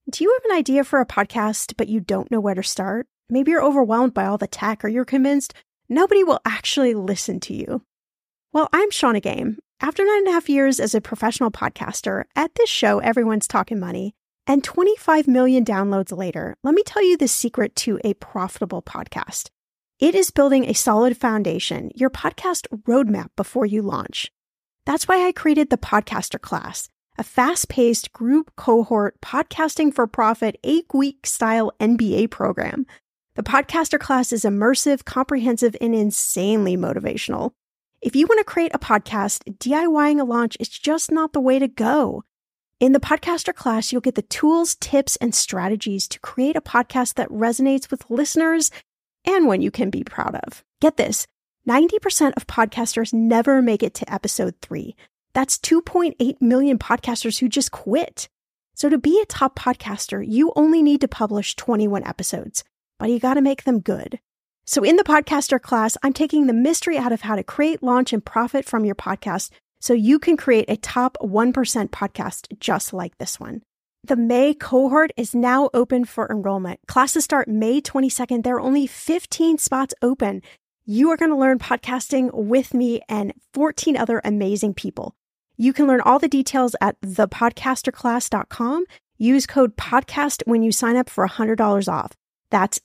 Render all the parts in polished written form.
Do you have an idea for a podcast, but you don't know where to start? Maybe you're overwhelmed by all the tech, or you're convinced nobody will actually listen to you. Well, I'm Shawna Game. After 9.5 years as a professional podcaster, at this show, everyone's talking money, and 25 million downloads later, let me tell you the secret to a profitable podcast. It is building a solid foundation, your podcast roadmap before you launch. That's why I created the Podcaster Class, a fast-paced group cohort podcasting for profit 8-week style MBA program. The Podcaster Class is immersive, comprehensive, and insanely motivational. If you want to create a podcast, DIYing a launch is just not the way to go. In the Podcaster Class, you'll get the tools, tips, and strategies to create a podcast that resonates with listeners and one you can be proud of. Get this, 90% of podcasters never make it to episode 3. That's 2.8 million podcasters who just quit. So to be a top podcaster, you only need to publish 21 episodes, but you got to make them good. So in the Podcaster Class, I'm taking the mystery out of how to create, launch, and profit from your podcast so you can create a top 1% podcast just like this one. The May cohort is now open for enrollment. Classes start May 22nd. There are only 15 spots open. You are going to learn podcasting with me and 14 other amazing people. You can learn all the details at thepodcasterclass.com. Use code PODCAST when you sign up for $100 off. That's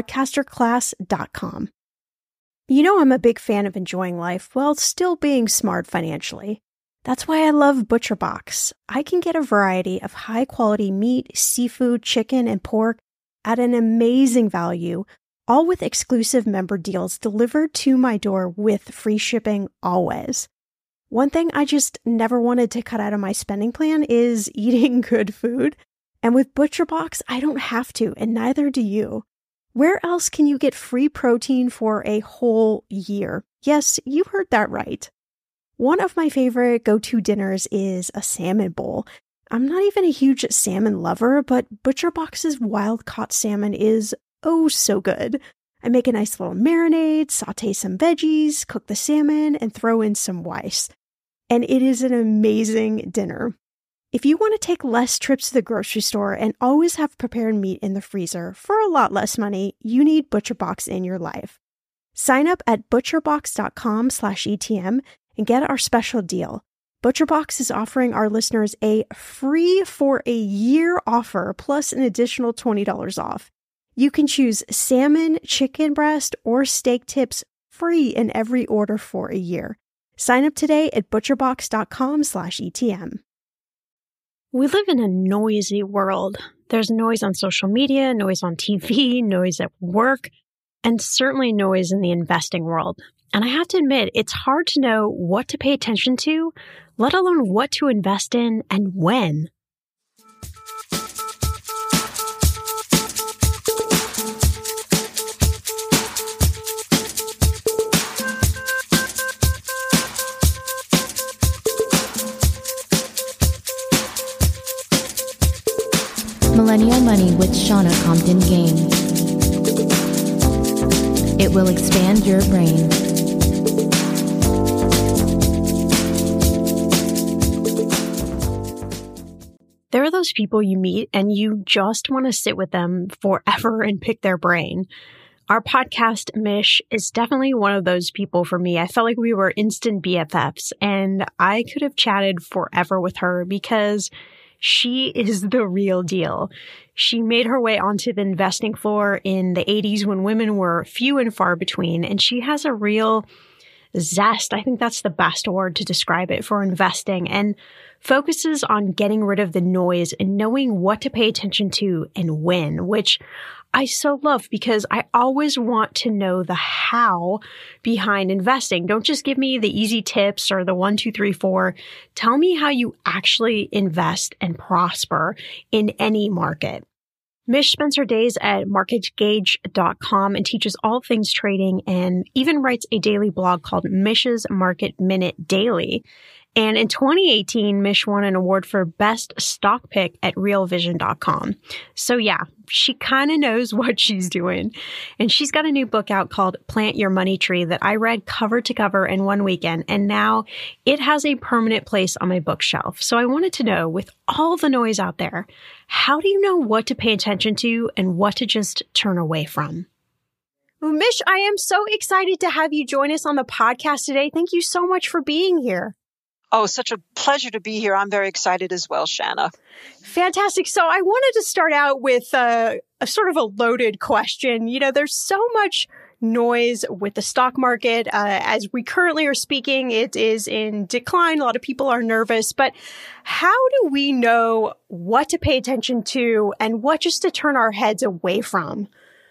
thepodcasterclass.com. You know I'm a big fan of enjoying life while still being smart financially. That's why I love ButcherBox. I can get a variety of high-quality meat, seafood, chicken, and pork at an amazing value, all with exclusive member deals delivered to my door with free shipping always. One thing I just never wanted to cut out of my spending plan is eating good food. And with ButcherBox, I don't have to, and neither do you. Where else can you get free protein for a whole year? Yes, you heard that right. One of my favorite go-to dinners is a salmon bowl. I'm not even a huge salmon lover, but ButcherBox's wild-caught salmon is oh so good. I make a nice little marinade, saute some veggies, cook the salmon, and throw in some rice. And it is an amazing dinner. If you want to take less trips to the grocery store and always have prepared meat in the freezer for a lot less money, you need ButcherBox in your life. Sign up at butcherbox.com/ETM and get our special deal. ButcherBox is offering our listeners a free for a year offer plus an additional $20 off. You can choose salmon, chicken breast, or steak tips free in every order for a year. Sign up today at butcherbox.com/ETM. We live in a noisy world. There's noise on social media, noise on TV, noise at work, and certainly noise in the investing world. And I have to admit, it's hard to know what to pay attention to, let alone what to invest in and when. Millennial Money with Shawna Compton Game. It will expand your brain. There are those people you meet and you just want to sit with them forever and pick their brain. Our podcast, Mish, is definitely one of those people for me. I felt like we were instant BFFs, and I could have chatted forever with her because she is the real deal. She made her way onto the investing floor in the 80s when women were few and far between, and she has a real zest. I think that's the best word to describe it for investing, and focuses on getting rid of the noise and knowing what to pay attention to and when, which I so love because I always want to know the how behind investing. Don't just give me the easy tips or the 1, 2, 3, 4. Tell me how you actually invest and prosper in any market. Mish spends her days at marketgauge.com and teaches all things trading and even writes a daily blog called Mish's Market Minute Daily. And in 2018, Mish won an award for Best Stock Pick at RealVision.com. So yeah, she kind of knows what she's doing. And she's got a new book out called Plant Your Money Tree that I read cover to cover in one weekend. And now it has a permanent place on my bookshelf. So I wanted to know, with all the noise out there, how do you know what to pay attention to and what to just turn away from? Well, Mish, I am so excited to have you join us on the podcast today. Thank you so much for being here. Oh, such a pleasure to be here. I'm very excited as well, Shanna. Fantastic. So I wanted to start out with a sort of a loaded question. You know, there's so much noise with the stock market. As we currently are speaking, it is in decline. A lot of people are nervous. But how do we know what to pay attention to and what just to turn our heads away from?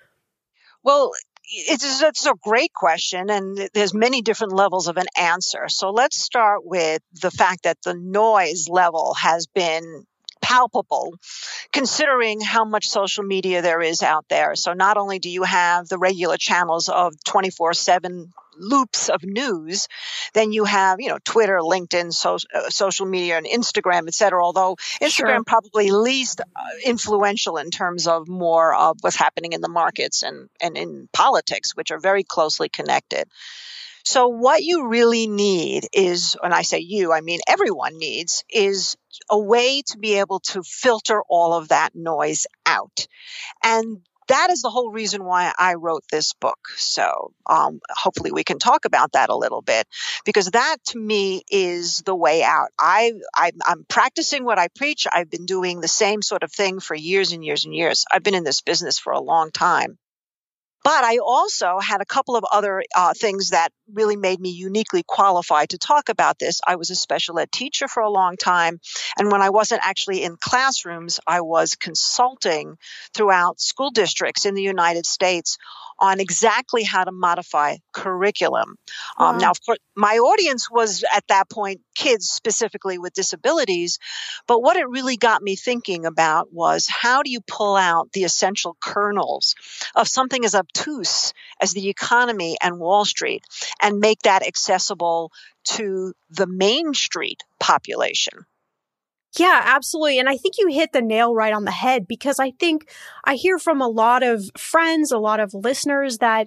Well, it's a great question, and there's many different levels of an answer. So let's start with the fact that the noise level has been palpable, considering how much social media there is out there. So not only do you have the regular channels of 24/7 loops of news, then you have, Twitter, LinkedIn, social media, and Instagram, et cetera. Although Instagram probably least influential in terms of more of what's happening in the markets and in politics, which are very closely connected. So what you really need is, when I say you, I mean everyone needs, is a way to be able to filter all of that noise out. And that is the whole reason why I wrote this book. So hopefully we can talk about that a little bit, because that to me is the way out. I'm practicing what I preach. I've been doing the same sort of thing for years and years and years. I've been in this business for a long time. But I also had a couple of other things that really made me uniquely qualified to talk about this. I was a special ed teacher for a long time. And when I wasn't actually in classrooms, I was consulting throughout school districts in the United States on exactly how to modify curriculum. Now, of course, my audience was at that point kids specifically with disabilities. But what it really got me thinking about was, how do you pull out the essential kernels of something as obtuse as the economy and Wall Street and make that accessible to the Main Street population? Yeah, absolutely. And I think you hit the nail right on the head, because I think I hear from a lot of friends, a lot of listeners, that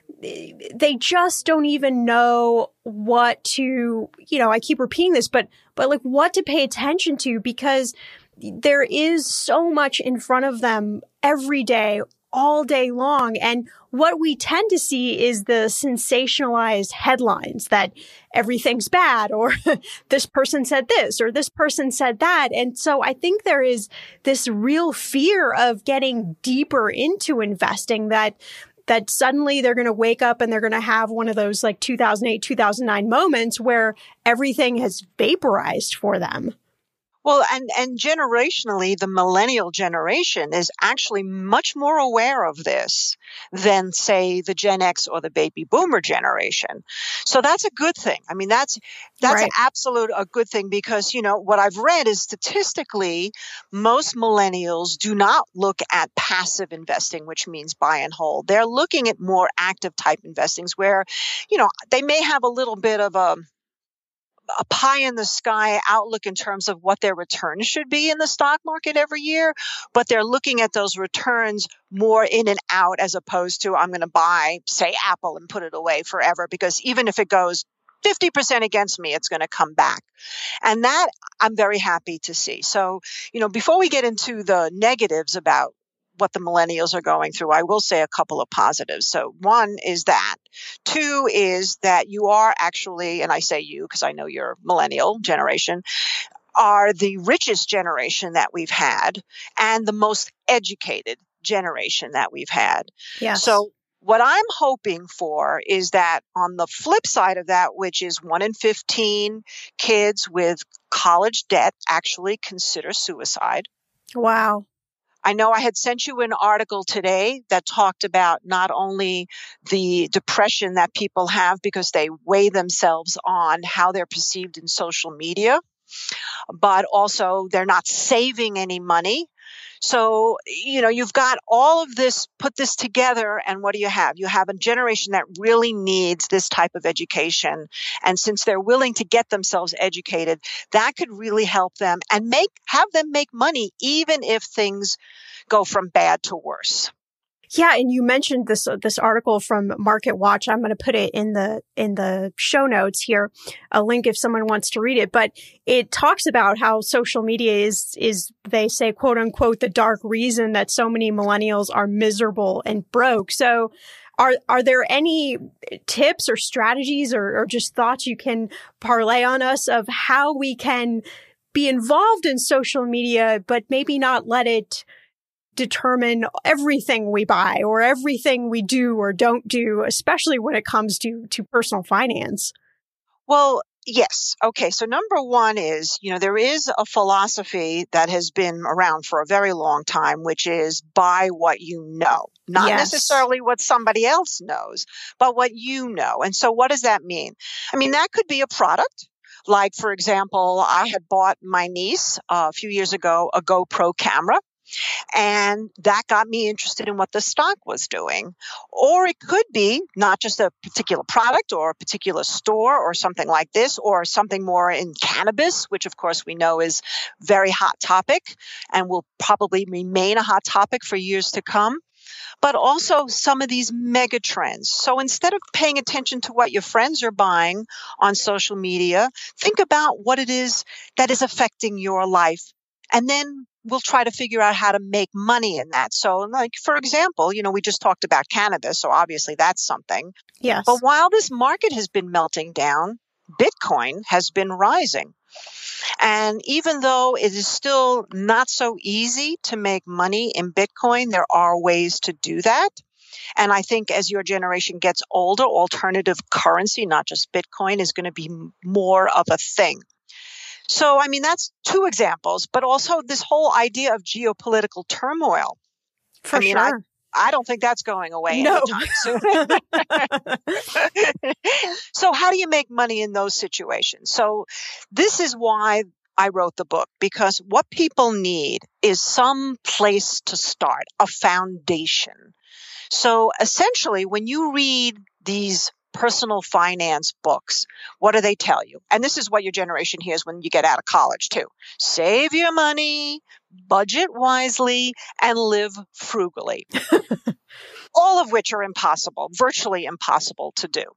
they just don't even know what to, I keep repeating this, but like what to pay attention to, because there is so much in front of them every day, all day long. And what we tend to see is the sensationalized headlines that everything's bad, or this person said this, or this person said that. And so I think there is this real fear of getting deeper into investing, that suddenly they're going to wake up and they're going to have one of those like 2008, 2009 moments where everything has vaporized for them. Well, and generationally, the millennial generation is actually much more aware of this than, say, the Gen X or the baby boomer generation. So that's a good thing. I mean, that's right. An absolute a good thing, because, what I've read is statistically, most millennials do not look at passive investing, which means buy and hold. They're looking at more active type investings where, they may have a little bit of a pie in the sky outlook in terms of what their returns should be in the stock market every year, but they're looking at those returns more in and out, as opposed to, I'm going to buy, say, Apple and put it away forever, because even if it goes 50% against me, it's going to come back. And that I'm very happy to see. So, before we get into the negatives about what the millennials are going through, I will say a couple of positives. So one is that. Two is that you are actually, and I say you because I know you're millennial generation, are the richest generation that we've had and the most educated generation that we've had. Yes. So what I'm hoping for is that on the flip side of that, which is 1 in 15 kids with college debt actually consider suicide. Wow. I know I had sent you an article today that talked about not only the depression that people have because they weigh themselves on how they're perceived in social media, but also they're not saving any money. So, you've got all of this, put this together, and what do you have? You have a generation that really needs this type of education. And since they're willing to get themselves educated, that could really help them and have them make money, even if things go from bad to worse. Yeah, and you mentioned this article from Market Watch. I'm going to put it in the show notes here, a link if someone wants to read it. But it talks about how social media is they say, quote unquote, the dark reason that so many millennials are miserable and broke. So are there any tips or strategies or just thoughts you can parlay on us of how we can be involved in social media, but maybe not let it determine everything we buy or everything we do or don't do, especially when it comes to personal finance? Well, yes. Okay. So number one is, there is a philosophy that has been around for a very long time, which is buy what you know, not necessarily what somebody else knows, but what you know. And so what does that mean? I mean, that could be a product. Like, for example, I had bought my niece a few years ago a GoPro camera. And that got me interested in what the stock was doing. Or it could be not just a particular product or a particular store or something like this, or something more in cannabis, which of course we know is very hot topic and will probably remain a hot topic for years to come. But also some of these mega trends. So instead of paying attention to what your friends are buying on social media, think about what it is that is affecting your life. And then we'll try to figure out how to make money in that. So, like, for example, we just talked about cannabis, so obviously that's something. Yes. But while this market has been melting down, Bitcoin has been rising. And even though it is still not so easy to make money in Bitcoin, there are ways to do that. And I think as your generation gets older, alternative currency, not just Bitcoin, is going to be more of a thing. So, I mean, that's two examples, but also this whole idea of geopolitical turmoil. For sure. I don't think that's going away No. anytime soon. So how do you make money in those situations? So this is why I wrote the book, because what people need is some place to start, a foundation. So essentially, when you read these personal finance books, what do they tell you? And this is what your generation hears when you get out of college too. Save your money, budget wisely, and live frugally. All of which are impossible, virtually impossible to do.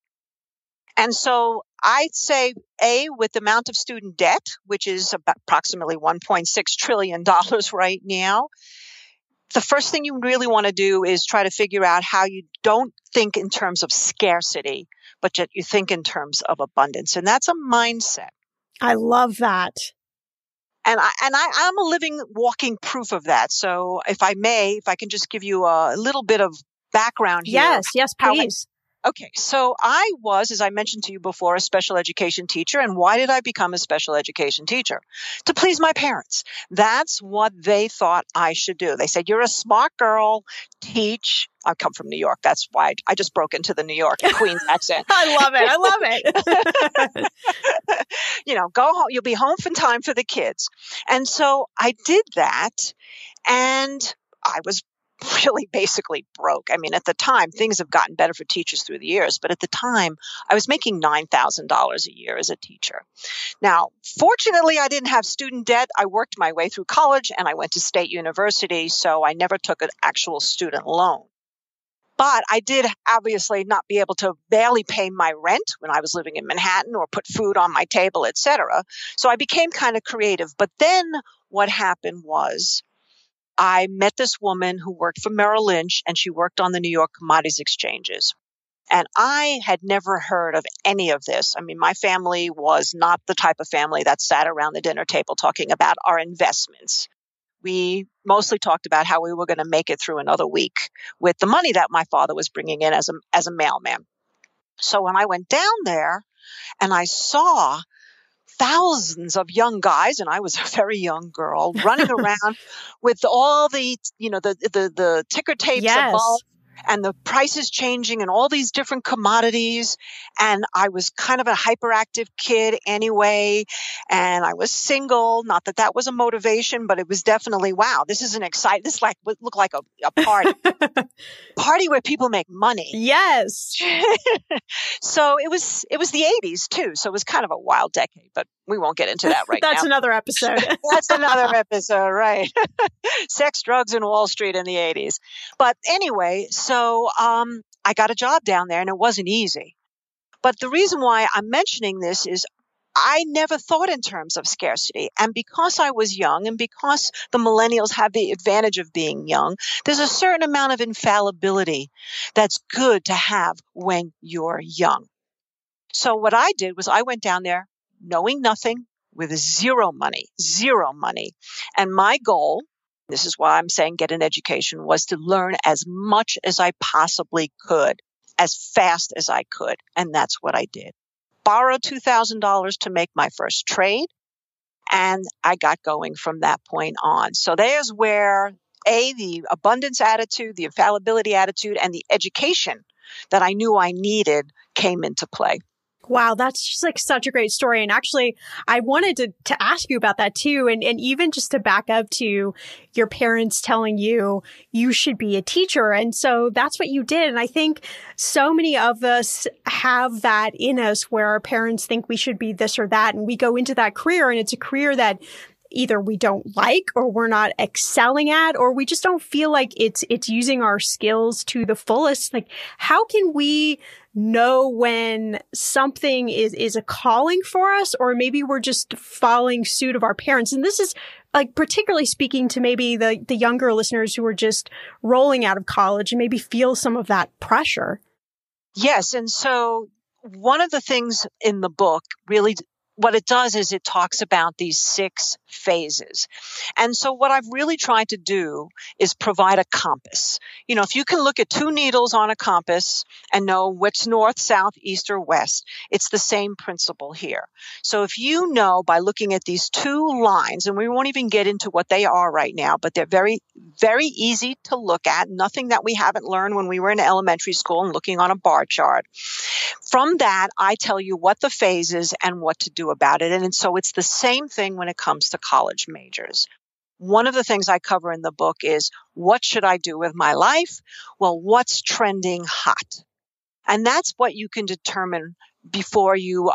And so I'd say, with the amount of student debt, which is about approximately $1.6 trillion right now, the first thing you really want to do is try to figure out how you don't think in terms of scarcity, but yet you think in terms of abundance. And that's a mindset. I love that. And I'm a living, walking proof of that. So if I can just give you a little bit of background here. Yes, please. Okay, so I was, as I mentioned to you before, a special education teacher. And why did I become a special education teacher? To please my parents. That's what they thought I should do. They said, you're a smart girl, teach. I come from New York. That's why I just broke into the New York Queens accent. I love it. Go home. You'll be home in time for the kids. And so I did that, and I was really basically broke. I mean, at the time, things have gotten better for teachers through the years, but at the time, I was making $9,000 a year as a teacher. Now, fortunately, I didn't have student debt. I worked my way through college, and I went to State University, so I never took an actual student loan. But I did obviously not be able to barely pay my rent when I was living in Manhattan or put food on my table, etc. So I became kind of creative. But then what happened was, I met this woman who worked for Merrill Lynch, and she worked on the New York Commodities Exchanges. And I had never heard of any of this. I mean, my family was not the type of family that sat around the dinner table talking about our investments. We mostly talked about how we were going to make it through another week with the money that my father was bringing in as a mailman. So when I went down there and I saw thousands of young guys, and I was a very young girl, running around with all the, the ticker tapes above and the prices changing and all these different commodities. And I was kind of a hyperactive kid anyway. And I was single. Not that that was a motivation, but it was definitely, wow, this is an exciting, this like would look like a party, party where people make money. Yes. So it was the 80s too. So it was kind of a wild decade, but we won't get into that right now. That's another episode. That's another episode, right? Sex, drugs, and Wall Street in the 80s. But anyway, so I got a job down there and it wasn't easy. But the reason why I'm mentioning this is I never thought in terms of scarcity. And because I was young and because the millennials have the advantage of being young, there's a certain amount of infallibility that's good to have when you're young. So what I did was I went down there knowing nothing with zero money. And my goal, this is why I'm saying get an education, was to learn as much as I possibly could, as fast as I could. And that's what I did. Borrowed $2,000 to make my first trade. And I got going from that point on. So there's where the abundance attitude, the infallibility attitude, and the education that I knew I needed came into play. Wow, that's just like such a great story. And actually, I wanted to ask you about that too. And even just to back up to your parents telling you should be a teacher. And so that's what you did. And I think so many of us have that in us where our parents think we should be this or that. And we go into that career and it's a career that either we don't like or we're not excelling at, or we just don't feel like it's using our skills to the fullest. Like, how can we know when something is a calling for us, or maybe we're just following suit of our parents? And this is like particularly speaking to maybe the younger listeners who are just rolling out of college and maybe feel some of that pressure. Yes. And so one of the things in the book really, what it does is it talks about these 6 phases. And so what I've really tried to do is provide a compass. You know, if you can look at 2 needles on a compass and know which north, south, east, or west, it's the same principle here. So if you know by looking at these 2 lines, and we won't even get into what they are right now, but they're very, very easy to look at, nothing that we haven't learned when we were in elementary school and looking on a bar chart. From that, I tell you what the phase is and what to do about it. And so it's the same thing when it comes to college majors. One of the things I cover in the book is, what should I do with my life? Well, what's trending hot? And that's what you can determine before you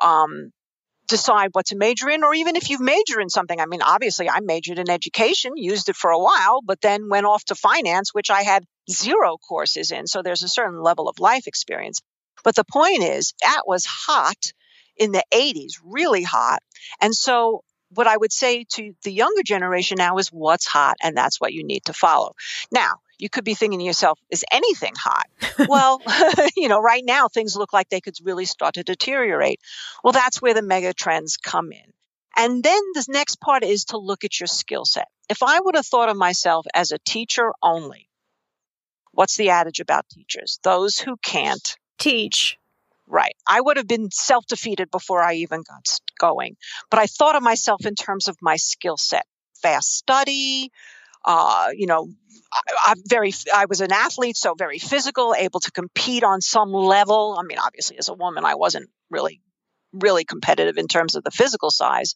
decide what to major in, or even if you've majored in something. I mean, obviously, I majored in education, used it for a while, but then went off to finance, which I had 0 courses in. So there's a certain level of life experience. But the point is, that was hot in the 80s, really hot. And so what I would say to the younger generation now is, what's hot? And that's what you need to follow. Now, you could be thinking to yourself, is anything hot? Well, right now things look like they could really start to deteriorate. Well, that's where the mega trends come in. And then the next part is to look at your skill set. If I would have thought of myself as a teacher only, what's the adage about teachers? Those who can't teach. Right. I would have been self-defeated before I even got going. But I thought of myself in terms of my skill set. Fast study, I was an athlete, so very physical, able to compete on some level. I mean, obviously, as a woman, I wasn't really competitive in terms of the physical size.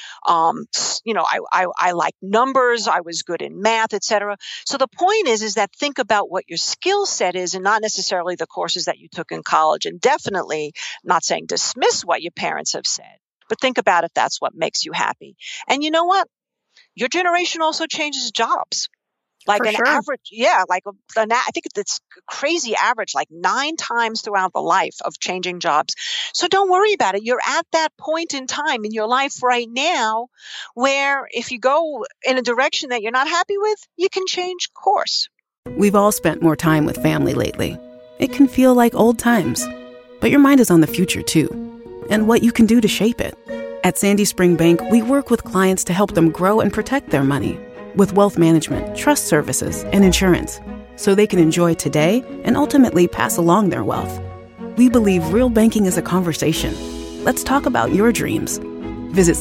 I like numbers. I was good in math, etc. So the point is that think about what your skill set is, and not necessarily the courses that you took in college. And definitely not saying dismiss what your parents have said, but think about if that's what makes you happy. And you know what? Your generation also changes jobs. Like an average, I think it's crazy average, like 9 times throughout the life of changing jobs. So don't worry about it. You're at that point in time in your life right now where if you go in a direction that you're not happy with, you can change course. We've all spent more time with family lately. It can feel like old times, but your mind is on the future too, and what you can do to shape it. At Sandy Spring Bank, we work with clients to help them grow and protect their money with wealth management, trust services, and insurance, so they can enjoy today and ultimately pass along their wealth. We believe real banking is a conversation. Let's talk about your dreams. Visit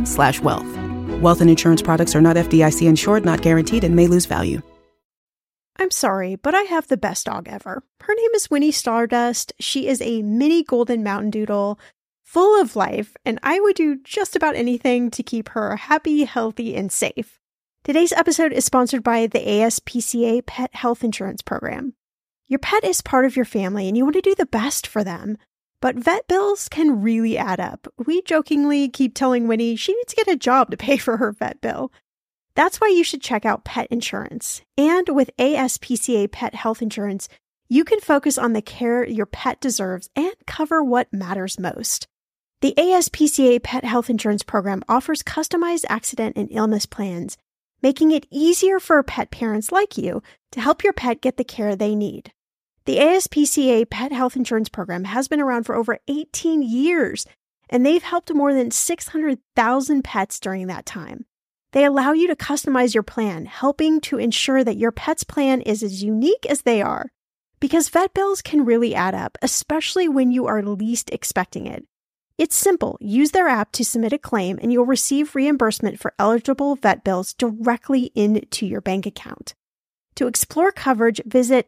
sandyspringbank.com/wealth. Wealth and insurance products are not FDIC insured, not guaranteed, and may lose value. I'm sorry, but I have the best dog ever. Her name is Winnie Stardust. She is a mini golden mountain doodle, full of life, and I would do just about anything to keep her happy, healthy, and safe. Today's episode is sponsored by the ASPCA Pet Health Insurance Program. Your pet is part of your family, and you want to do the best for them. But vet bills can really add up. We jokingly keep telling Winnie she needs to get a job to pay for her vet bill. That's why you should check out pet insurance. And with ASPCA Pet Health Insurance, you can focus on the care your pet deserves and cover what matters most. The ASPCA Pet Health Insurance Program offers customized accident and illness plans, making it easier for pet parents like you to help your pet get the care they need. The ASPCA Pet Health Insurance Program has been around for over 18 years, and they've helped more than 600,000 pets during that time. They allow you to customize your plan, helping to ensure that your pet's plan is as unique as they are. Because vet bills can really add up, especially when you are least expecting it. It's simple. Use their app to submit a claim, and you'll receive reimbursement for eligible vet bills directly into your bank account. To explore coverage, visit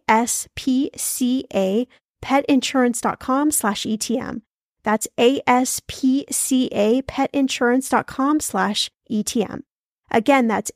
aspcapetinsurance.com/ETM. That's aspcapetinsurance.com/ETM. Again, that's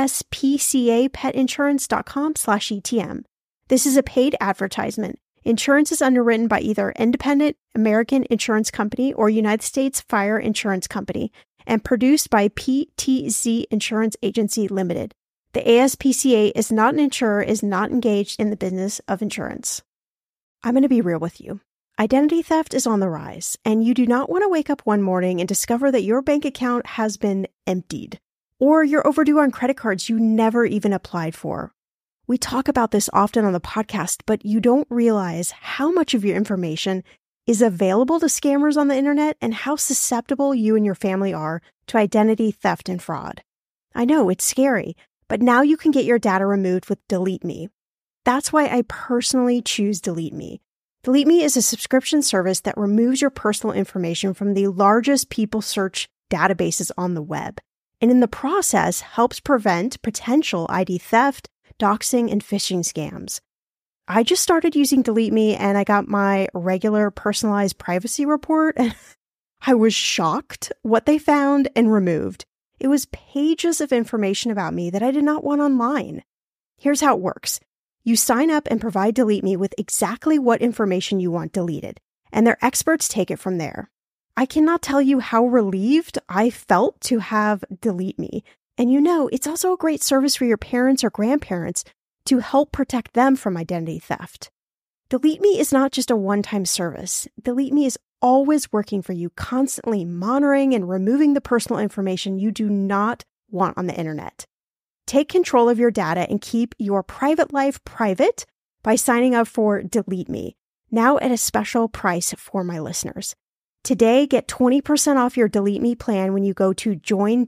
aspcapetinsurance.com/ETM. This is a paid advertisement. Insurance is underwritten by either Independent American Insurance Company or United States Fire Insurance Company and produced by PTZ Insurance Agency Limited. The ASPCA is not an insurer, is not engaged in the business of insurance. I'm going to be real with you. Identity theft is on the rise, and you do not want to wake up one morning and discover that your bank account has been emptied, or you're overdue on credit cards you never even applied for. We talk about this often on the podcast, but you don't realize how much of your information is available to scammers on the internet and how susceptible you and your family are to identity theft and fraud. I know, it's scary, but now you can get your data removed with Delete Me. That's why I personally choose Delete Me. Delete Me is a subscription service that removes your personal information from the largest people search databases on the web, and in the process helps prevent potential ID theft, doxing, and phishing scams. I just started using Delete Me and I got my regular personalized privacy report, and I was shocked what they found and removed. It was pages of information about me that I did not want online. Here's how it works. You sign up and provide Delete Me with exactly what information you want deleted, and their experts take it from there. I cannot tell you how relieved I felt to have Delete Me. And you know, it's also a great service for your parents or grandparents to help protect them from identity theft. Delete Me is not just a one-time service. Delete Me is always working for you, constantly monitoring and removing the personal information you do not want on the internet. Take control of your data and keep your private life private by signing up for Delete Me, now at a special price for my listeners. Today, get 20% off your Delete Me plan when you go to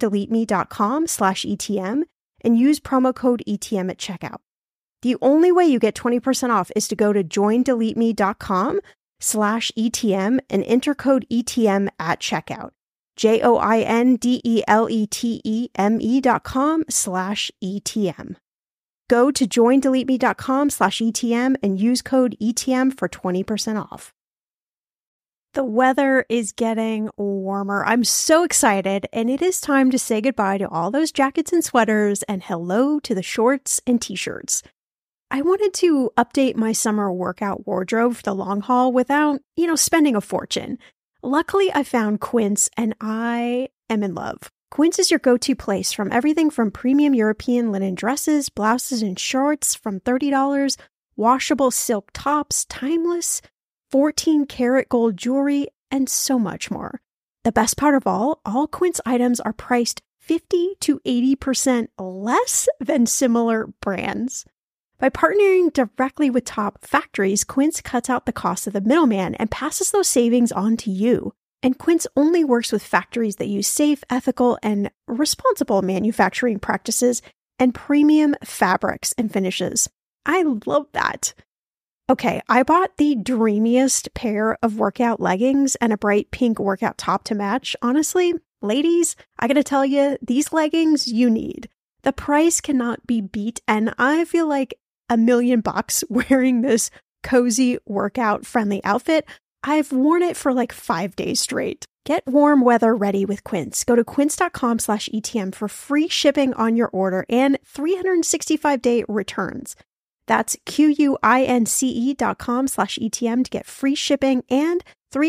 joindeleteme.com/ETM and use promo code ETM at checkout. The only way you get 20% off is to go to joindeleteme.com/ETM and enter code ETM at checkout. joindeleteme.com/ETM. Go to joindeleteme.com/ETM and use code ETM for 20% off. The weather is getting warmer. I'm so excited, and it is time to say goodbye to all those jackets and sweaters and hello to the shorts and t-shirts. I wanted to update my summer workout wardrobe for the long haul without, spending a fortune. Luckily, I found Quince, and I am in love. Quince is your go-to place from everything from premium European linen dresses, blouses, and shorts from $30, washable silk tops, timeless 14-karat gold jewelry, and so much more. The best part of all Quince items are priced 50 to 80% less than similar brands. By partnering directly with top factories, Quince cuts out the cost of the middleman and passes those savings on to you. And Quince only works with factories that use safe, ethical, and responsible manufacturing practices and premium fabrics and finishes. I love that. Okay, I bought the dreamiest pair of workout leggings and a bright pink workout top to match. Honestly, ladies, I gotta tell you, these leggings you need. The price cannot be beat, and I feel like $1,000,000 wearing this cozy workout friendly outfit. I've worn it for like 5 days straight. Get warm weather ready with Quince. Go to quince.com/ETM for free shipping on your order and 365-day returns. That's QUINCE.com/ETM to get free shipping and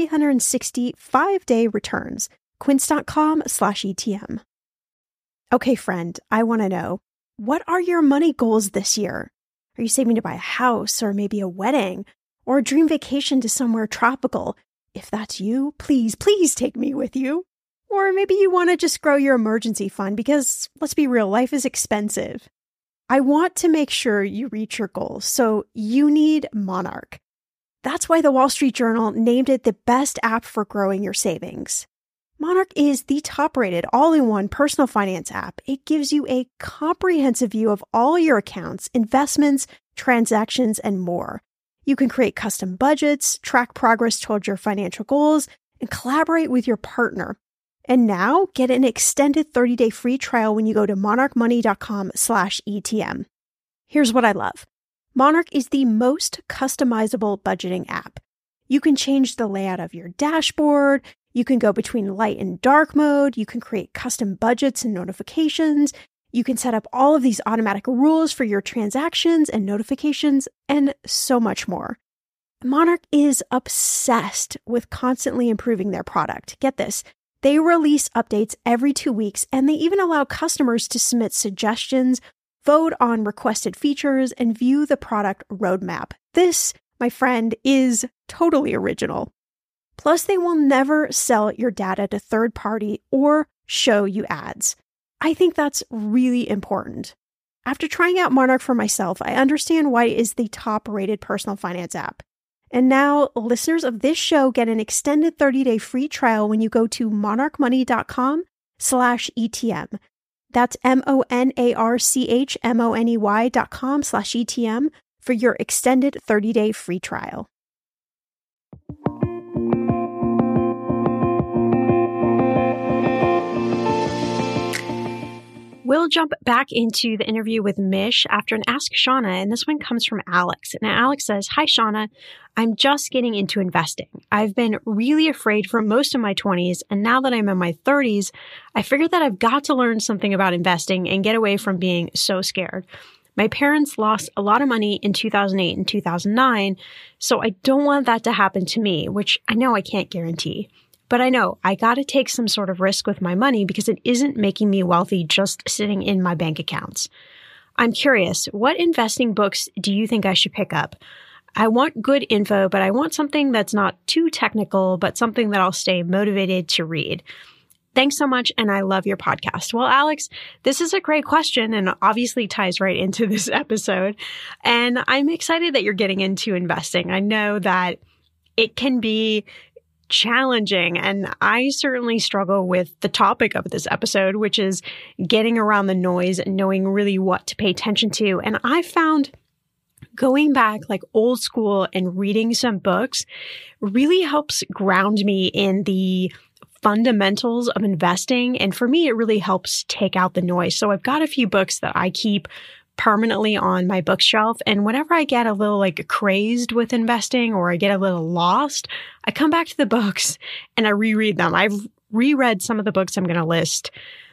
365-day returns. Quince.com/ETM. Okay, friend, I want to know, what are your money goals this year? Are you saving to buy a house or maybe a wedding or a dream vacation to somewhere tropical? If that's you, please take me with you. Or maybe you want to just grow your emergency fund because, let's be real, life is expensive. I want to make sure you reach your goals, so you need Monarch. That's why the Wall Street Journal named it the best app for growing your savings. Monarch is the top-rated all-in-one personal finance app. It gives you a comprehensive view of all your accounts, investments, transactions, and more. You can create custom budgets, track progress towards your financial goals, and collaborate with your partner. And now, get an extended 30-day free trial when you go to monarchmoney.com/ETM. Here's what I love. Monarch is the most customizable budgeting app. You can change the layout of your dashboard. You can go between light and dark mode. You can create custom budgets and notifications. You can set up all of these automatic rules for your transactions and notifications, and so much more. Monarch is obsessed with constantly improving their product. Get this. They release updates every 2 weeks, and they even allow customers to submit suggestions, vote on requested features, and view the product roadmap. This, my friend, is totally original. Plus, they will never sell your data to third party or show you ads. I think that's really important. After trying out Monarch for myself, I understand why it is the top-rated personal finance app. And now, listeners of this show get an extended 30-day free trial when you go to monarchmoney.com/ETM. That's monarchmoney.com/ETM for your extended 30-day free trial. We'll jump back into the interview with Mish after an Ask Shauna, and this one comes from Alex. Now, Alex says, "Hi, Shauna. I'm just getting into investing. I've been really afraid for most of my 20s, and now that I'm in my 30s, I figured that I've got to learn something about investing and get away from being so scared. My parents lost a lot of money in 2008 and 2009, so I don't want that to happen to me, which I know I can't guarantee. But I know I got to take some sort of risk with my money because it isn't making me wealthy just sitting in my bank accounts. I'm curious, what investing books do you think I should pick up? I want good info, but I want something that's not too technical, but something that I'll stay motivated to read. Thanks so much, and I love your podcast." Well, Alex, this is a great question and obviously ties right into this episode. And I'm excited that you're getting into investing. I know that it can be challenging, and I certainly struggle with the topic of this episode, which is getting around the noise and knowing really what to pay attention to. And I found going back like old school and reading some books really helps ground me in the fundamentals of investing. And for me, it really helps take out the noise. So I've got a few books that I keep permanently on my bookshelf. And whenever I get a little like crazed with investing or I get a little lost, I come back to the books and I reread them. I've reread some of the books I'm going to list,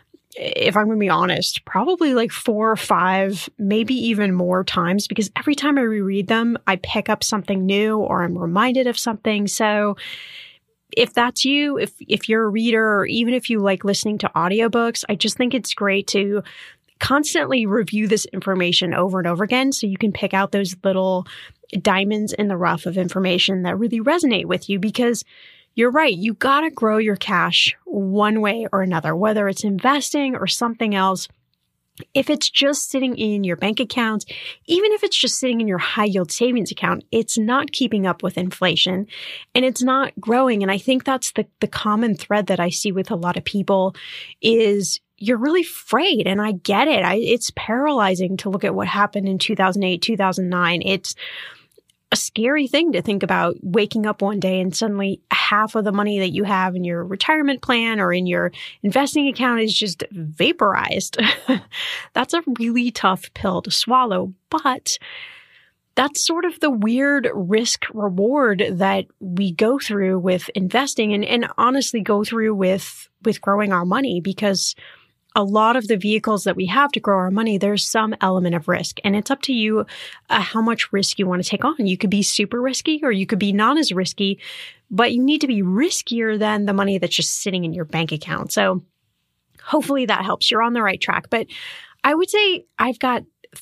if I'm going to be honest, probably like 4 or 5, maybe even more times, because every time I reread them, I pick up something new or I'm reminded of something. So if that's you, if you're a reader, or even if you like listening to audiobooks, I just think it's great to constantly review this information over and over again so you can pick out those little diamonds in the rough of information that really resonate with you, because you're right. You got to grow your cash one way or another, whether it's investing or something else. If it's just sitting in your bank account, even if it's just sitting in your high yield savings account, it's not keeping up with inflation and it's not growing. And I think that's the common thread that I see with a lot of people is you're really afraid. And I get it. It's paralyzing to look at what happened in 2008, 2009. a scary thing to think about, waking up one day and suddenly half of the money that you have in your retirement plan or in your investing account is just vaporized. That's a really tough pill to swallow, but that's sort of the weird risk reward that we go through with investing and honestly go through with growing our money, because a lot of the vehicles that we have to grow our money, there's some element of risk, and it's up to you how much risk you want to take on. You could be super risky or you could be not as risky, but you need to be riskier than the money that's just sitting in your bank account. So hopefully that helps. You're on the right track. But I would say I've got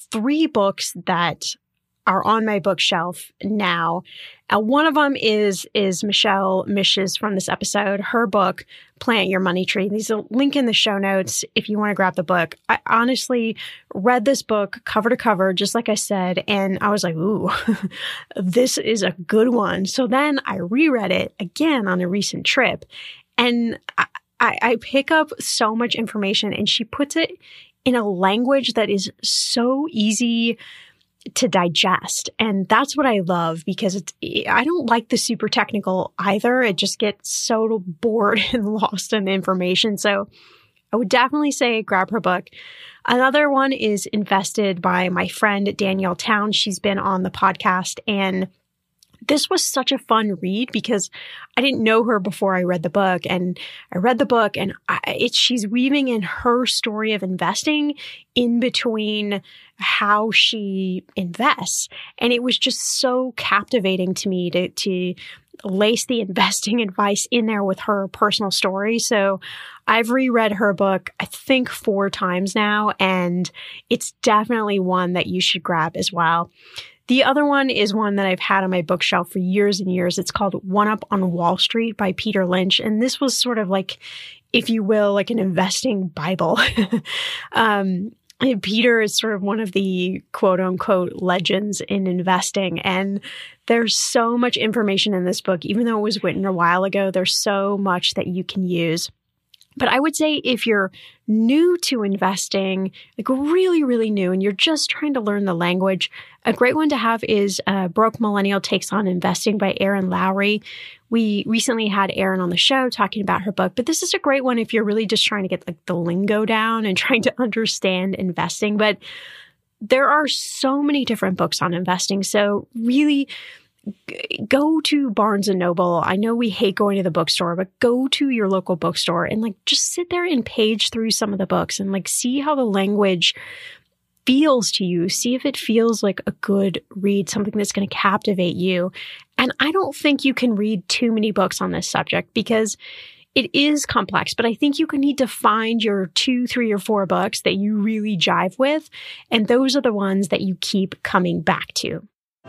3 books that are on my bookshelf now. One of them is Michelle Mish's from this episode, her book, Plant Your Money Tree. There's a link in the show notes if you want to grab the book. I honestly read this book cover to cover, just like I said, and I was like, ooh, this is a good one. So then I reread it again on a recent trip, and I pick up so much information, and she puts it in a language that is so easy to digest. And that's what I love, because I don't like the super technical either. It just gets so bored and lost in the information. So I would definitely say grab her book. Another one is Invested by my friend Danielle Town. She's been on the podcast, and this was such a fun read because I didn't know her before I read the book, and I read the book, and she's weaving in her story of investing in between how she invests. And it was just so captivating to me to lace the investing advice in there with her personal story. So I've reread her book, I think 4 times now, and it's definitely one that you should grab as well. The other one is one that I've had on my bookshelf for years and years. It's called One Up on Wall Street by Peter Lynch. And this was sort of like, if you will, like an investing Bible. Peter is sort of one of the quote unquote legends in investing. And there's so much information in this book, even though it was written a while ago, there's so much that you can use. But I would say if you're new to investing, like really, really new, and you're just trying to learn the language, a great one to have is Broke Millennial Takes on Investing by Erin Lowry. We recently had Erin on the show talking about her book, but this is a great one if you're really just trying to get like the lingo down and trying to understand investing. But there are so many different books on investing. So really, go to Barnes and Noble. I know we hate going to the bookstore, but go to your local bookstore and like just sit there and page through some of the books and like see how the language feels to you. See if it feels like a good read, something that's going to captivate you. And I don't think you can read too many books on this subject because it is complex, but I think you need to find your 2, 3, or 4 books that you really jive with. And those are the ones that you keep coming back to.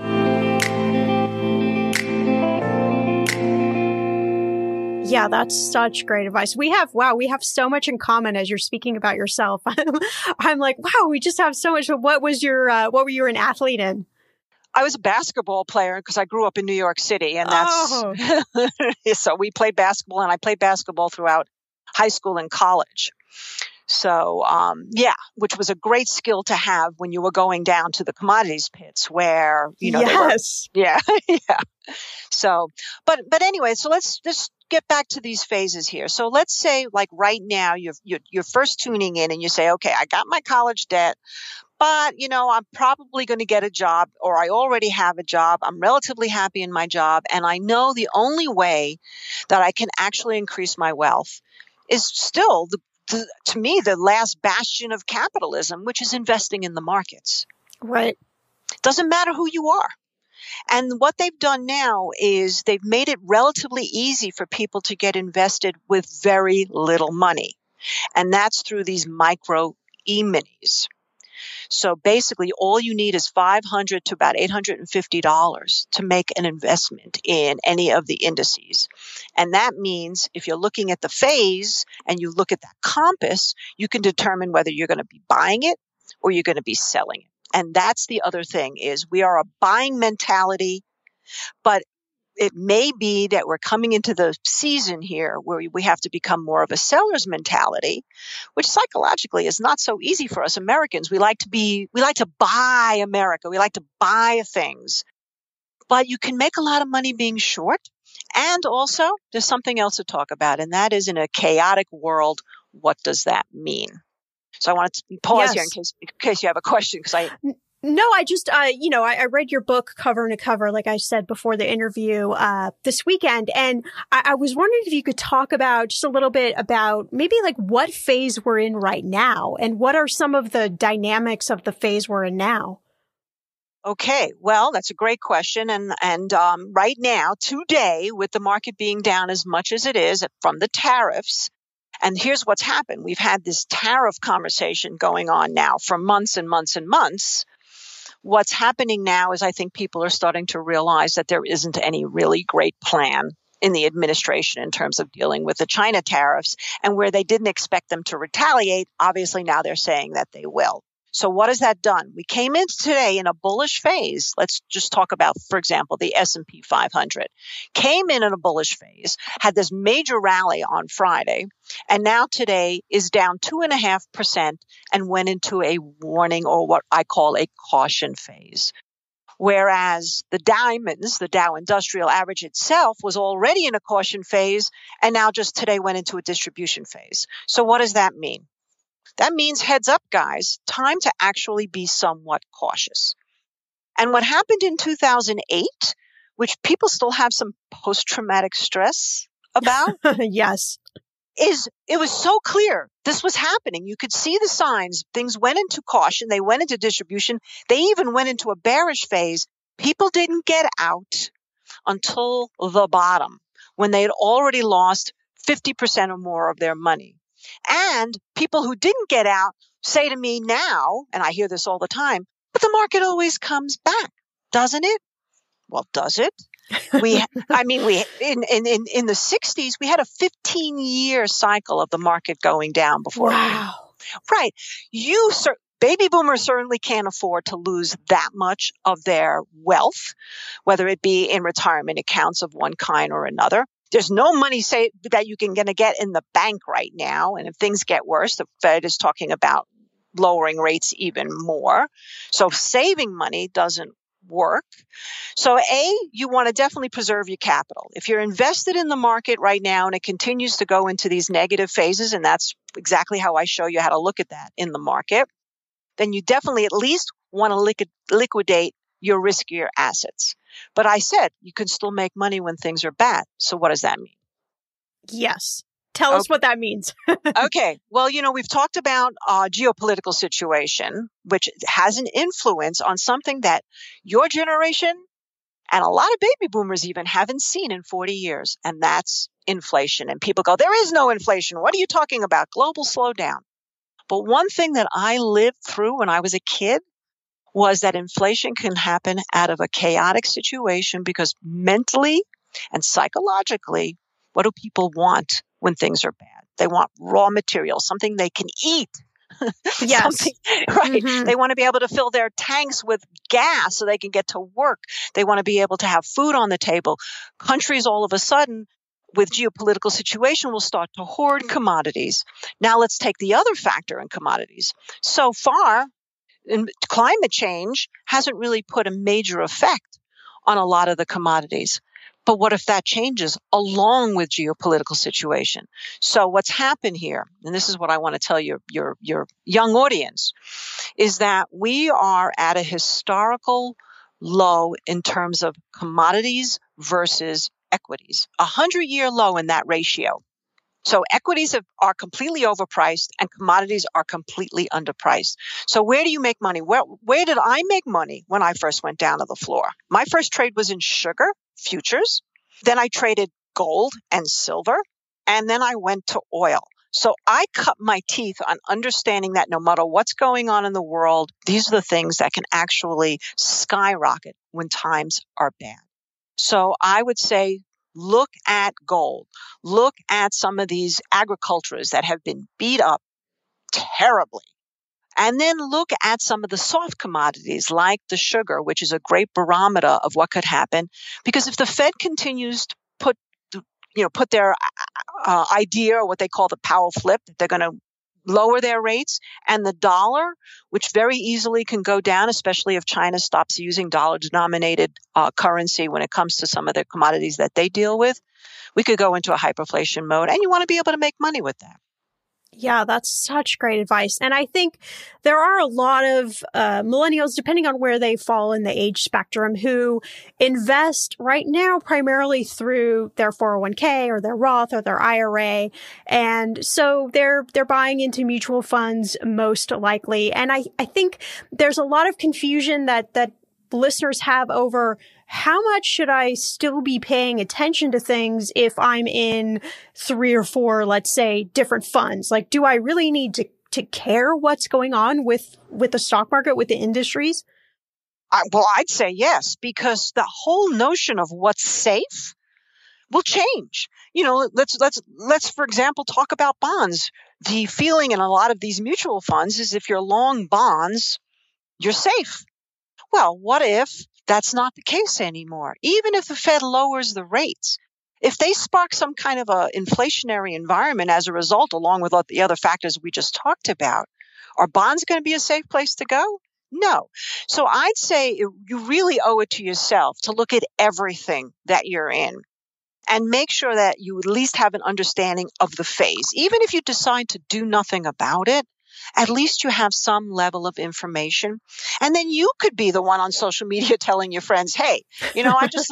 Yeah, that's such great advice. We have so much in common as you're speaking about yourself. I'm like, wow, we just have so much. What were you an athlete in? I was a basketball player because I grew up in New York City, and that's so we played basketball, and I played basketball throughout high school and college. So, which was a great skill to have when you were going down to the commodities pits where, yes. Yeah. So, but anyway, so let's just get back to these phases here. So let's say like right now, you're first tuning in and you say, okay, I got my college debt, but I'm probably going to get a job, or I already have a job. I'm relatively happy in my job. And I know the only way that I can actually increase my wealth is still to me, the last bastion of capitalism, which is investing in the markets. Right. Doesn't matter who you are. And what they've done now is they've made it relatively easy for people to get invested with very little money. And that's through these micro e-minis. So basically, all you need is $500 to about $850 to make an investment in any of the indices. And that means if you're looking at the phase and you look at that compass, you can determine whether you're going to be buying it or you're going to be selling it. And that's the other thing is we are a buying mentality, but it may be that we're coming into the season here where we have to become more of a seller's mentality, which psychologically is not so easy for us Americans. We like to buy America. We like to buy things. but you can make a lot of money being short. And also, there's something else to talk about, and that is in a chaotic world, what does that mean? So I want to pause here in case you have a question, because I... No, I just, I read your book cover to cover, like I said before the interview, this weekend. And I was wondering if you could talk about just a little bit about maybe like what phase we're in right now and what are some of the dynamics of the phase we're in now? Okay, well, that's a great question. And right now, today, with the market being down as much as it is from the tariffs, and here's what's happened. We've had this tariff conversation going on now for months and months and months. What's happening now is I think people are starting to realize that there isn't any really great plan in the administration in terms of dealing with the China tariffs, and where they didn't expect them to retaliate, obviously now they're saying that they will. So what has that done? We came in today in a bullish phase. Let's just talk about, for example, the S&P 500. Came in a bullish phase, had this major rally on Friday, and now today is down 2.5% and went into a warning, or what I call a caution phase. Whereas the diamonds, the Dow Industrial Average itself, was already in a caution phase and now just today went into a distribution phase. So what does that mean? That means heads up, guys, time to actually be somewhat cautious. And what happened in 2008, which people still have some post-traumatic stress about, yes, is it was so clear this was happening. You could see the signs. Things went into caution. They went into distribution. They even went into a bearish phase. People didn't get out until the bottom, when they had already lost 50% or more of their money. And people who didn't get out say to me now, and I hear this all the time, but the market always comes back, doesn't it? Well, does it? In the 60s, we had a 15-year cycle of the market going down before. Wow. Right. Baby boomers certainly can't afford to lose that much of their wealth, whether it be in retirement accounts of one kind or another. There's no money that you can get in the bank right now. And if things get worse, the Fed is talking about lowering rates even more. So saving money doesn't work. So you want to definitely preserve your capital. If you're invested in the market right now and it continues to go into these negative phases, and that's exactly how I show you how to look at that in the market, then you definitely at least want to liquidate your riskier assets. But I said you can still make money when things are bad. So what does that mean? Yes. Tell us what that means. Okay. Well, we've talked about geopolitical situation, which has an influence on something that your generation and a lot of baby boomers even haven't seen in 40 years, and that's inflation. And people go, there is no inflation. What are you talking about? Global slowdown. But one thing that I lived through when I was a kid was that inflation can happen out of a chaotic situation, because mentally and psychologically, what do people want when things are bad? They want raw materials, something they can eat. Yes. Right. Mm-hmm. They want to be able to fill their tanks with gas so they can get to work. They want to be able to have food on the table. Countries all of a sudden, with geopolitical situation, will start to hoard commodities. Now let's take the other factor in commodities. So far, climate change hasn't really put a major effect on a lot of the commodities. But what if that changes along with geopolitical situation? So what's happened here, and this is what I want to tell your young audience, is that we are at a historical low in terms of commodities versus equities, 100-year low in that ratio. So equities are completely overpriced and commodities are completely underpriced. So where do you make money? Where did I make money when I first went down to the floor? My first trade was in sugar futures. Then I traded gold and silver. And then I went to oil. So I cut my teeth on understanding that no matter what's going on in the world, these are the things that can actually skyrocket when times are bad. So I would say, look at gold. Look at some of these agriculturists that have been beat up terribly. And then look at some of the soft commodities like the sugar, which is a great barometer of what could happen. Because if the Fed continues to put their idea, or what they call the Powell flip, that they're going to lower their rates, and the dollar, which very easily can go down, especially if China stops using dollar-denominated currency when it comes to some of the commodities that they deal with, we could go into a hyperinflation mode, and you want to be able to make money with that. Yeah, that's such great advice. And I think there are a lot of millennials, depending on where they fall in the age spectrum, who invest right now primarily through their 401k or their Roth or their IRA. And so they're buying into mutual funds most likely. And I think there's a lot of confusion that listeners have over how much should I still be paying attention to things if I'm in 3 or 4, let's say, different funds? Like, do I really need to care what's going on with the stock market, with the industries? Well, I'd say yes, because the whole notion of what's safe will change. Let's for example talk about bonds. The feeling in a lot of these mutual funds is if you're long bonds, you're safe. Well, what if that's not the case anymore? Even if the Fed lowers the rates, if they spark some kind of a inflationary environment as a result, along with the other factors we just talked about, are bonds going to be a safe place to go? No. So I'd say you really owe it to yourself to look at everything that you're in and make sure that you at least have an understanding of the phase. Even if you decide to do nothing about it, at least you have some level of information. And then you could be the one on social media telling your friends, hey, I just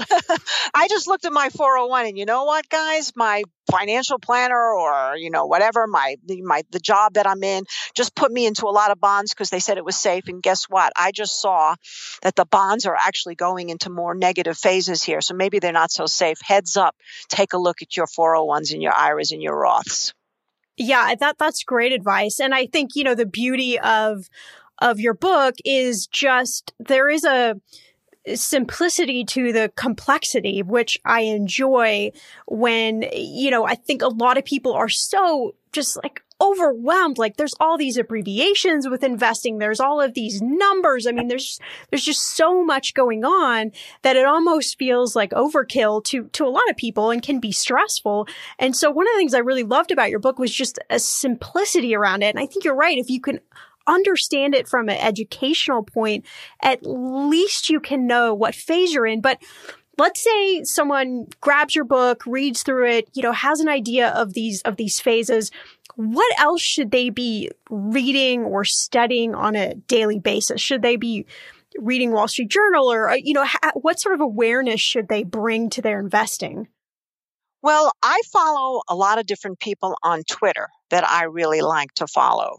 I just looked at my 401 and you know what, guys, my financial planner or, whatever, the job that I'm in just put me into a lot of bonds because they said it was safe. And guess what? I just saw that the bonds are actually going into more negative phases here. So maybe they're not so safe. Heads up, take a look at your 401s and your IRAs and your Roths. Yeah, that's great advice. And I think, the beauty of your book is just there is a simplicity to the complexity, which I enjoy when, I think a lot of people are so just like overwhelmed. Like there's all these abbreviations with investing. There's all of these numbers. I mean, there's just so much going on that it almost feels like overkill to a lot of people and can be stressful. And so one of the things I really loved about your book was just a simplicity around it. And I think you're right. If you can understand it from an educational point, at least you can know what phase you're in. But let's say someone grabs your book, reads through it, has an idea of these phases. What else should they be reading or studying on a daily basis? Should they be reading Wall Street Journal or, what sort of awareness should they bring to their investing? Well, I follow a lot of different people on Twitter that I really like to follow.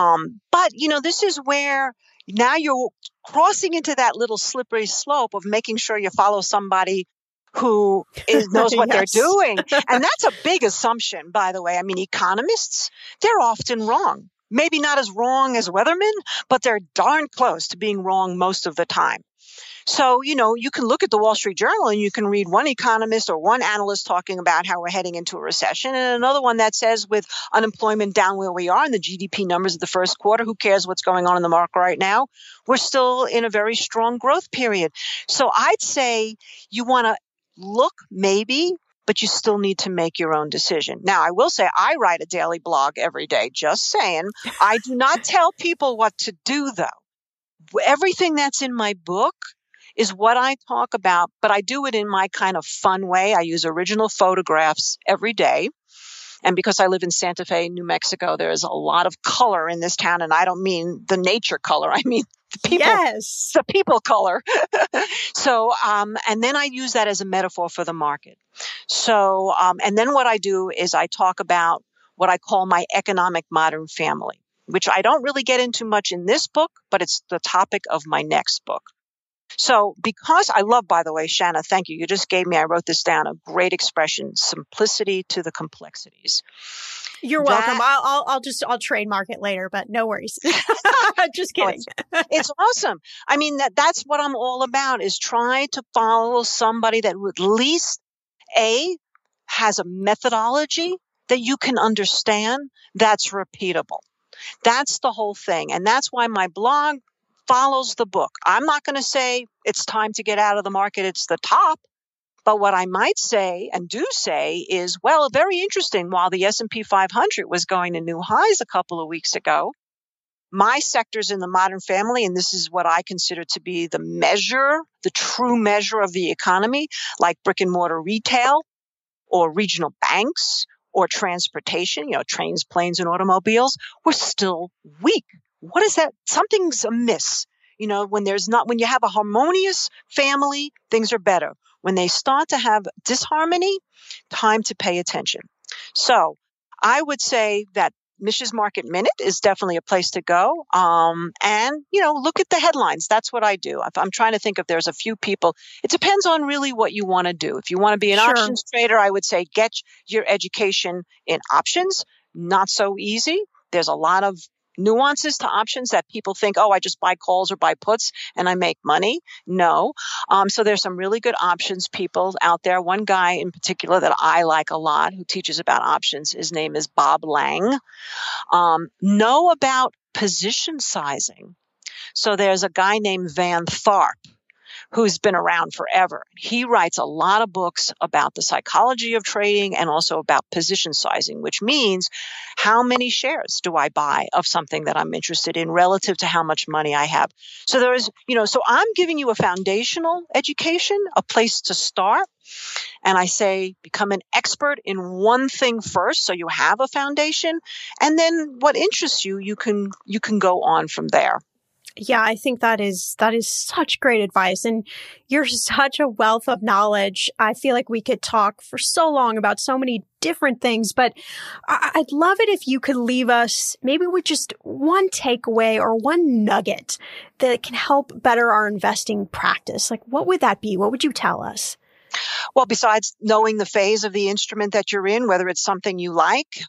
But, this is where now you're crossing into that little slippery slope of making sure you follow somebody who knows what Yes. they're doing. And that's a big assumption, by the way. I mean, economists, they're often wrong. Maybe not as wrong as weathermen, but they're darn close to being wrong most of the time. So, you can look at the Wall Street Journal and you can read one economist or one analyst talking about how we're heading into a recession and another one that says with unemployment down where we are and the GDP numbers of the first quarter, who cares what's going on in the market right now? We're still in a very strong growth period. So I'd say you want to look maybe, but you still need to make your own decision. Now, I will say I write a daily blog every day, just saying. I do not tell people what to do, though. Everything that's in my book is what I talk about, but I do it in my kind of fun way. I use original photographs every day. And because I live in Santa Fe, New Mexico, there's a lot of color in this town. And I don't mean the nature color. I mean the people, Yes. the people color. So, and then I use that as a metaphor for the market. So, and then what I do is I talk about what I call my economic modern family, which I don't really get into much in this book, but it's the topic of my next book. So because I love, by the way, Shanna, thank you. You just gave me, I wrote this down, a great expression, simplicity to the complexities. You're welcome. I'll trademark it later, but no worries. Just kidding. It's awesome. I mean, that's what I'm all about, is try to follow somebody that at least has a methodology that you can understand that's repeatable. That's the whole thing. And that's why my blog follows the book. I'm not going to say it's time to get out of the market. It's the top, But what I might say and do say is, well, very interesting. While the S&P 500 was going to new highs a couple of weeks ago, my sectors in the Modern Family, and this is what I consider to be the measure, the true measure of the economy, like brick and mortar retail or regional banks or transportation, trains, planes, and automobiles, were still weak. What is that? Something's amiss. When you have a harmonious family, things are better. When they start to have disharmony, time to pay attention. So I would say that Mish's Market Minute is definitely a place to go. And look at the headlines. That's what I do. If I'm trying to think if there's a few people, it depends on really what you want to do. If you want to be an options trader, I would say get your education in options. Not so easy. There's a lot of nuances to options that people think, oh, I just buy calls or buy puts and I make money. No. So there's some really good options people out there. One guy in particular that I like a lot who teaches about options, his name is Bob Lang. Know about position sizing. So there's a guy named Van Tharp who's been around forever. He writes a lot of books about the psychology of trading and also about position sizing, which means how many shares do I buy of something that I'm interested in relative to how much money I have. So so I'm giving you a foundational education, a place to start. And I say, become an expert in one thing first, so you have a foundation. And then what interests you, you can go on from there. Yeah, I think that is such great advice. And you're such a wealth of knowledge. I feel like we could talk for so long about so many different things, but I'd love it if you could leave us maybe with just one takeaway or one nugget that can help better our investing practice. Like, what would that be? What would you tell us? Well, besides knowing the phase of the instrument that you're in, whether it's something you like,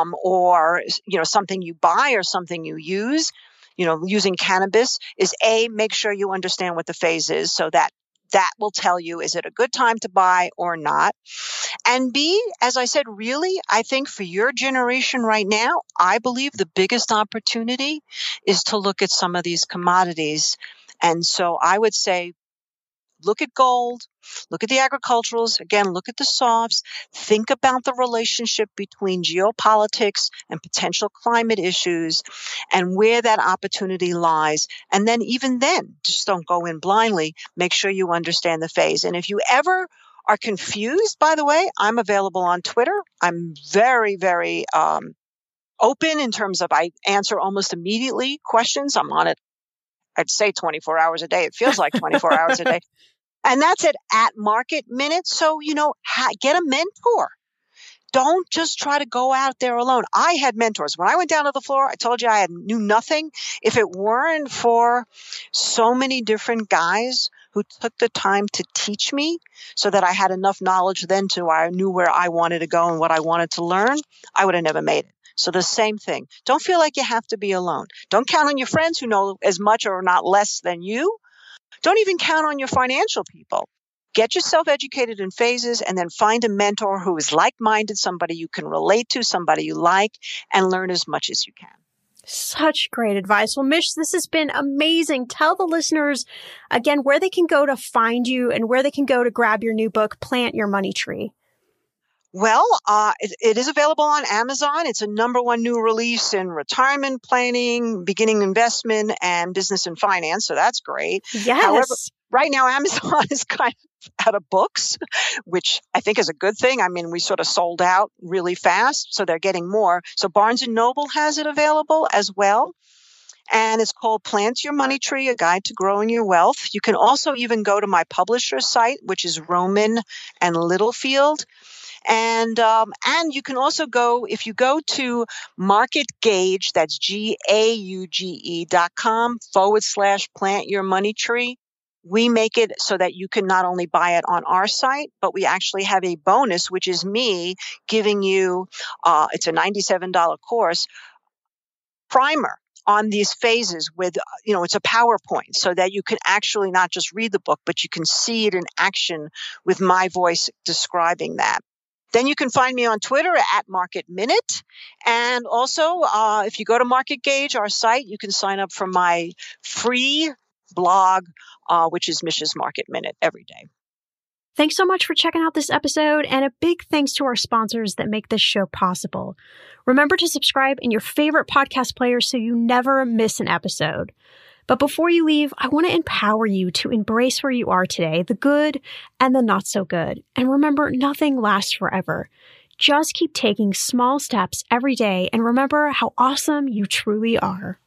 or something you buy or something you use, using cannabis is make sure you understand what the phase is so that will tell you, is it a good time to buy or not? And B, as I said, really, I think for your generation right now, I believe the biggest opportunity is to look at some of these commodities. And so I would say, look at gold, look at the agriculturals, again, look at the softs, think about the relationship between geopolitics and potential climate issues and where that opportunity lies. And then even then, just don't go in blindly. Make sure you understand the phase. And if you ever are confused, by the way, I'm available on Twitter. I'm very, very open in terms of I answer almost immediately questions. I'm on it, I'd say 24 hours a day. It feels like 24 hours a day. And that's at Market Minute. So, get a mentor. Don't just try to go out there alone. I had mentors. When I went down to the floor, I told you I knew nothing. If it weren't for so many different guys who took the time to teach me so that I had enough knowledge then I knew where I wanted to go and what I wanted to learn, I would have never made it. So the same thing. Don't feel like you have to be alone. Don't count on your friends who know as much or not less than you. Don't even count on your financial people. Get yourself educated in phases and then find a mentor who is like-minded, somebody you can relate to, somebody you like, and learn as much as you can. Such great advice. Well, Mish, this has been amazing. Tell the listeners again where they can go to find you and where they can go to grab your new book, Plant Your Money Tree. Well, it is available on Amazon. It's a #1 new release in retirement planning, beginning investment, and business and finance. So that's great. Yes. However, right now, Amazon is kind of out of books, which I think is a good thing. I mean, we sort of sold out really fast, so they're getting more. So Barnes & Noble has it available as well. And it's called Plant Your Money Tree, A Guide to Growing Your Wealth. You can also even go to my publisher's site, which is Rowman and Littlefield. And you can also go, if you go to Market Gauge, that's GAUGE.com/Plant Your Money Tree. We make it so that you can not only buy it on our site, but we actually have a bonus, which is me giving you, it's a $97 course, primer on these phases with, it's a PowerPoint so that you can actually not just read the book, but you can see it in action with my voice describing that. Then you can find me on Twitter at Market Minute. And also, if you go to Market Gauge, our site, you can sign up for my free blog, which is Mish's Market Minute every day. Thanks so much for checking out this episode, and a big thanks to our sponsors that make this show possible. Remember to subscribe in your favorite podcast player so you never miss an episode. But before you leave, I want to empower you to embrace where you are today, the good and the not so good. And remember, nothing lasts forever. Just keep taking small steps every day and remember how awesome you truly are.